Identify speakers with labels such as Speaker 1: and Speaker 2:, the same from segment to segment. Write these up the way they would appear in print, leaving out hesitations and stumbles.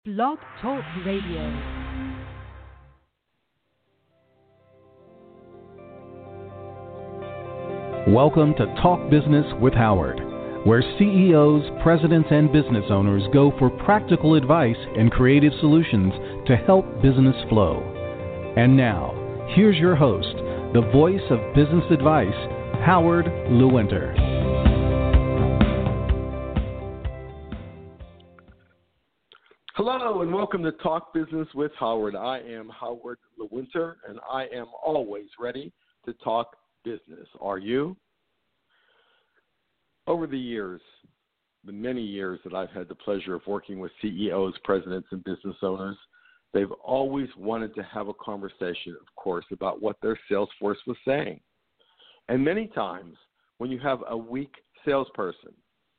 Speaker 1: Blog Talk Radio.
Speaker 2: Welcome to Talk Business with Howard, where CEOs, presidents, and business owners go for practical advice and creative solutions to help business flow. And now, here's your host, the voice of business advice, Howard Lewinter.
Speaker 3: Hello and welcome to Talk Business with Howard. I am Howard Lewinter and I am always ready to talk business. Are you? Over the years, the many years that I've had the pleasure of working with CEOs, presidents, and business owners, they've always wanted to have a conversation, of course, about what their sales force was saying. And many times, when you have a weak salesperson,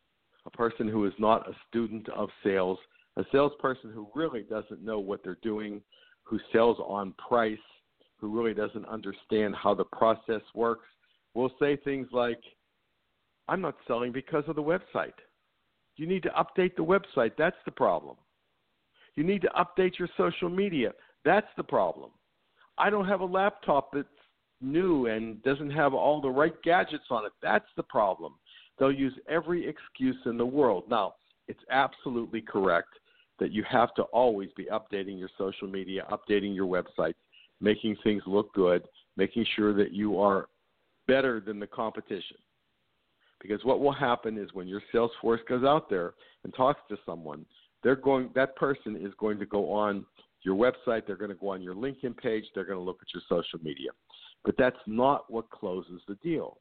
Speaker 3: a person who is not a student of sales, a salesperson who really doesn't know what they're doing, who sells on price, who really doesn't understand how the process works, will say things like, I'm not selling because of the website. You need to update the website. That's the problem. You need to update your social media. That's the problem. I don't have a laptop that's new and doesn't have all the right gadgets on it. That's the problem. They'll use every excuse in the world. Now, it's absolutely correct that you have to always be updating your social media, updating your website, making things look good, making sure that you are better than the competition. Because what will happen is when your sales force goes out there and talks to someone, that person is going to go on your website, they're going to go on your LinkedIn page, they're going to look at your social media. But that's not what closes the deal.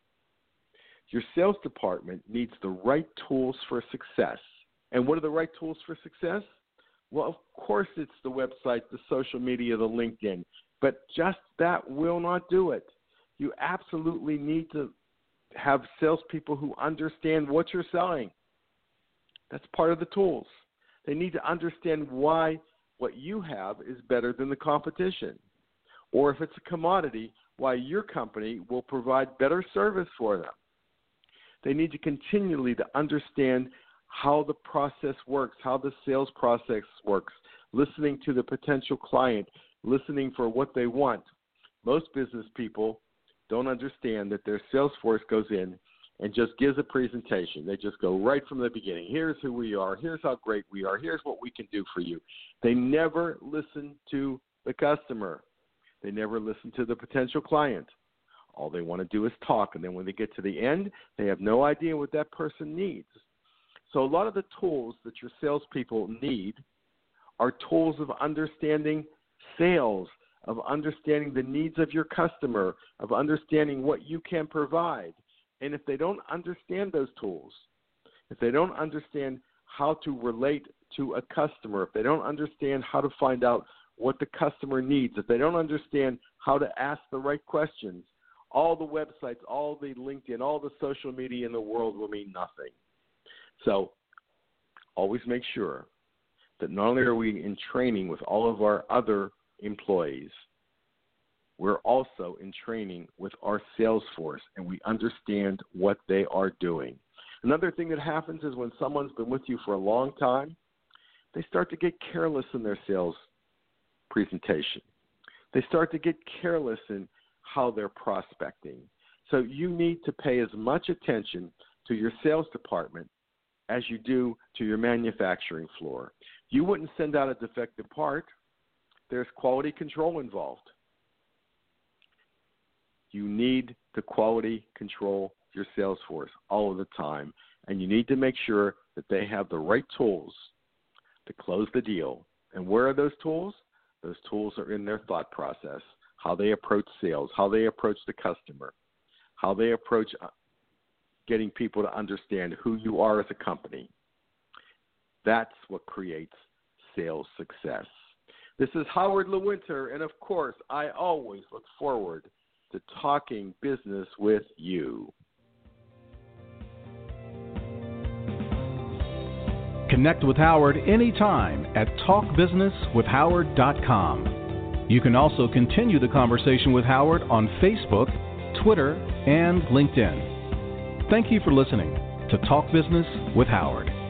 Speaker 3: Your sales department needs the right tools for success. And what are the right tools for success? Well, of course it's the website, the social media, the LinkedIn. But just that will not do it. You absolutely need to have salespeople who understand what you're selling. That's part of the tools. They need to understand why what you have is better than the competition. Or if it's a commodity, why your company will provide better service for them. They need to continually to understand how the process works, how the sales process works, listening to the potential client, listening for what they want. Most business people don't understand that their sales force goes in and just gives a presentation. They just go right from the beginning. Here's who we are. Here's how great we are. Here's what we can do for you. They never listen to the customer. They never listen to the potential client. All they want to do is talk, and then when they get to the end, they have no idea what that person needs. So a lot of the tools that your salespeople need are tools of understanding sales, of understanding the needs of your customer, of understanding what you can provide. And if they don't understand those tools, if they don't understand how to relate to a customer, if they don't understand how to find out what the customer needs, if they don't understand how to ask the right questions, all the websites, all the LinkedIn, all the social media in the world will mean nothing. So always make sure that not only are we in training with all of our other employees, we're also in training with our sales force, and we understand what they are doing. Another thing that happens is when someone's been with you for a long time, they start to get careless in their sales presentation. They start to get careless in how they're prospecting. So you need to pay as much attention to your sales department as you do to your manufacturing floor. You wouldn't send out a defective part. There's quality control involved. You need to quality control your sales force all of the time, and you need to make sure that they have the right tools to close the deal. And where are those tools? Those tools are in their thought process, how they approach sales, how they approach the customer, how they approach getting people to understand who you are as a company. That's what creates sales success. This is Howard Lewinter, and of course, I always look forward to talking business with you.
Speaker 2: Connect with Howard anytime at talkbusinesswithhoward.com. You can also continue the conversation with Howard on Facebook, Twitter, and LinkedIn. Thank you for listening to Talk Business with Howard.